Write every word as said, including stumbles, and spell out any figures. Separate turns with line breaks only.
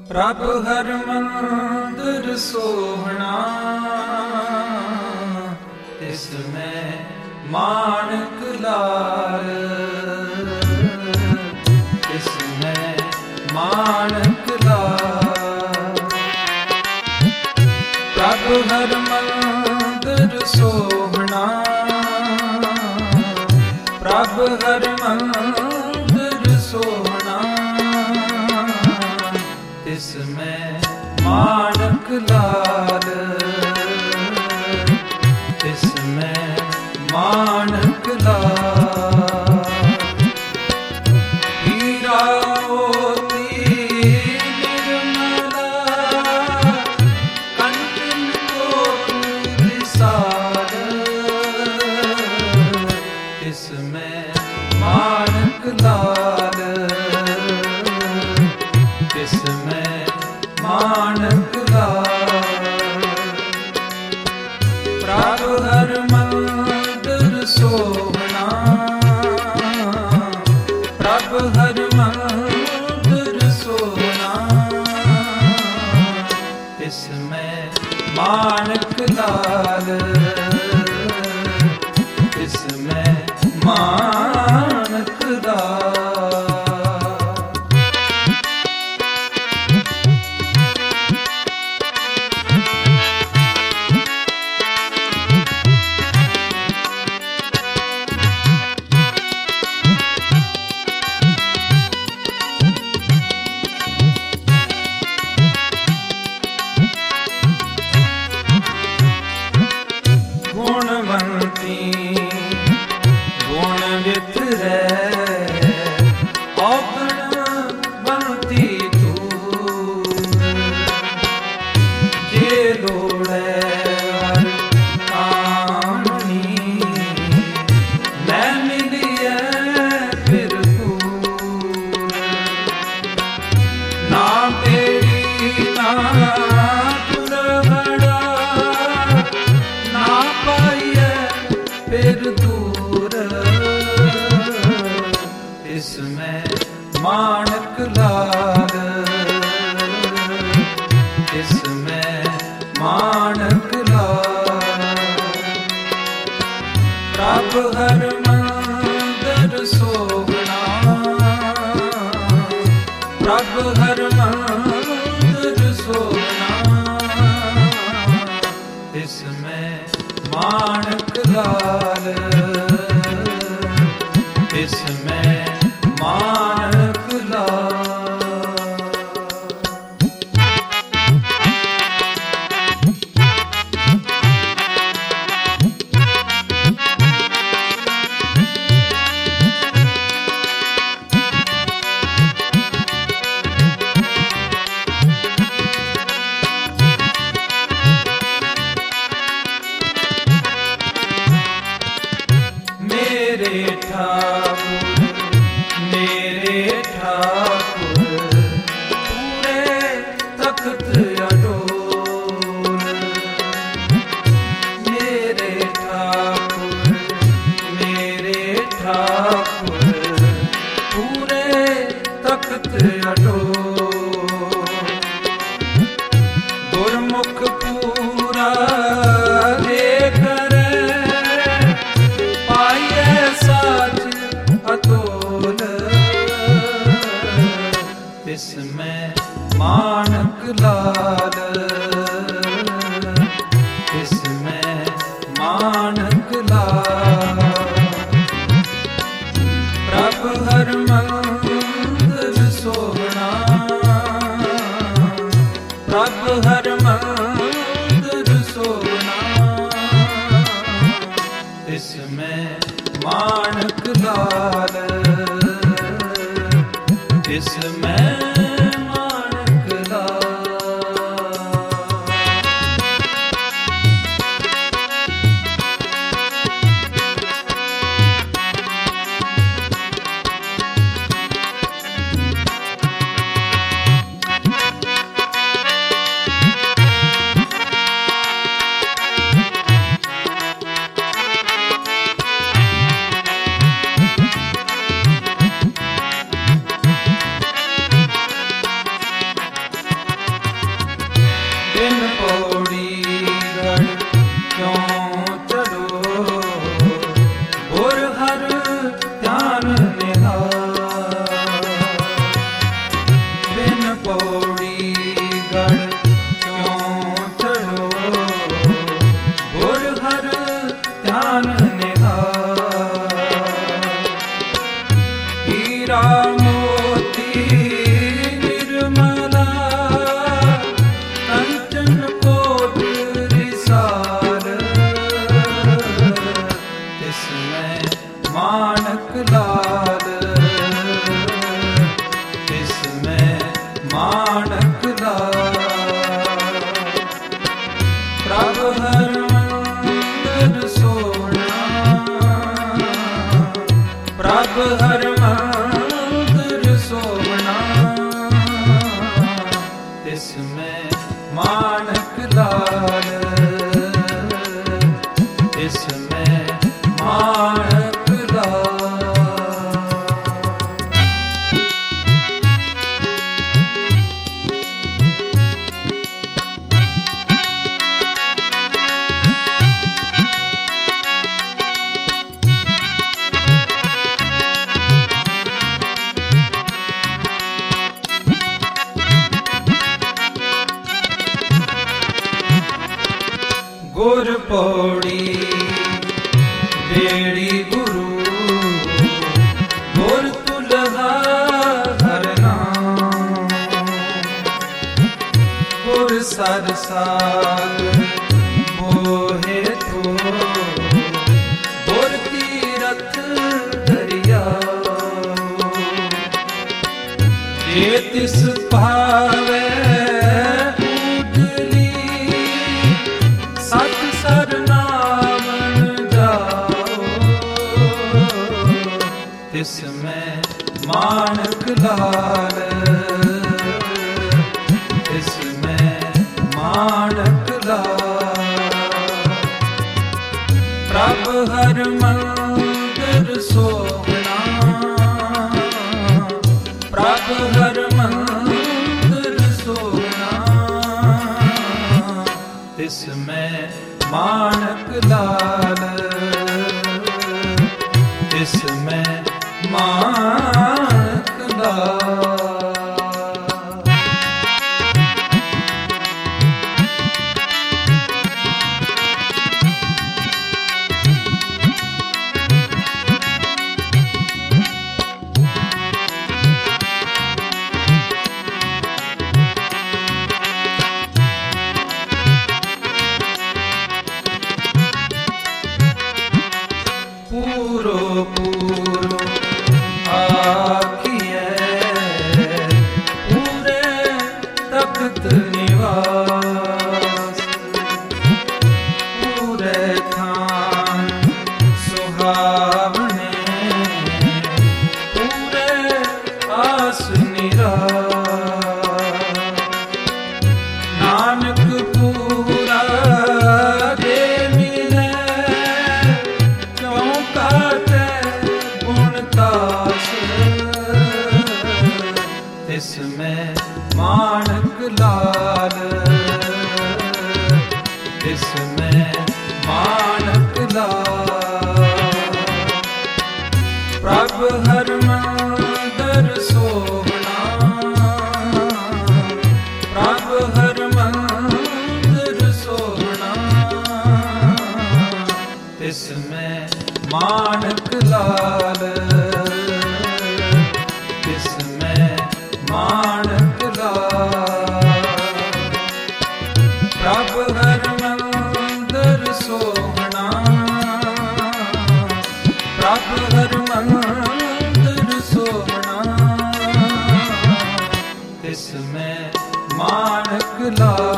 प्रभ हर मंदिर सोहना, तिसमें माणक लाल, तिसमें माणक लाल। प्रभ हर मंदिर सोहना, प्रभ हर मंदिर सोहना, तिसमें माणक लाल, तिसमें माणक लाल। हीरा मोती निर्मला, कंचन कोटि विशाल, तिसमें माणक लाल, तिसमें माणक लाल। प्रभ हर मंदिर सोहना, प्रभ हर मंदिर सोहना, तिसमें माणक लाल, तिसमें माणक लाल। गुणवंती गुण वितरै, औगुणवंती तू, जे लोड़ै हर कामनी, मैं मिलियै फिर तू। ना तेरी ना तुरहड़ा, ना पाइए फिर दूर, इसमें माणक लाल, इसमें माणक लाल। प्रभ हर मंदिर सोहना, प्रभ हर मंदिर सोहना, इसमें माणक लाल, इसमें माणक लाल। मेरे ठाकुर मेरे ठाकुर, पूरे तख्त अडोल। मेरे ठाकुर मेरे ठाकुर, पूरे तख्त अडोल। गुरमुख पूरा लेकर अतोल, इसमें माणक लाल, इसमें माणक लाल। प्रभ हर मंदिर सोहना, प्रभ हर मंदिर सोहना, इसमें माणक लाल, इसमें माणक लाल। हीरा मोती निर्मला कंचन कोट रिसार तिसमें माणक लाल तिसमें माणक लाल प्रभ हर मंदिर सोना प्रभ हर मंदिर सोना तिसमें माणक लाल तिसमें माणक लाल। गुर पौड़ी बेड़ी गुरु गुर तुलहा हर नाम गुर सरसाग मोहे तो गुर तीरथ दरिया जे तिस पावे तिसमें माणक लाल तिसमें माणक लाल प्रभ हर मंदिर सोना प्रभ हर मंदिर सोना तिसमें माणक लाल तिसमें माणक लाल। पूरो पूरो आखिए पूरे तख्त निवास पूरे थान सुहावने पूरे आस निरास नानक पूरा दे मिले क्यों काटे गुणतास तिसमें माणक लाल तिसमें माणक लाल प्रभ हर मंदिर सोना प्रभ हर मंदिर सोना तिसमें माणक लाल तिसमें माणक लाल प्रभ हर मंदिर सोना प्रभ हर मंदिर सोना तिसमें माणक लाल।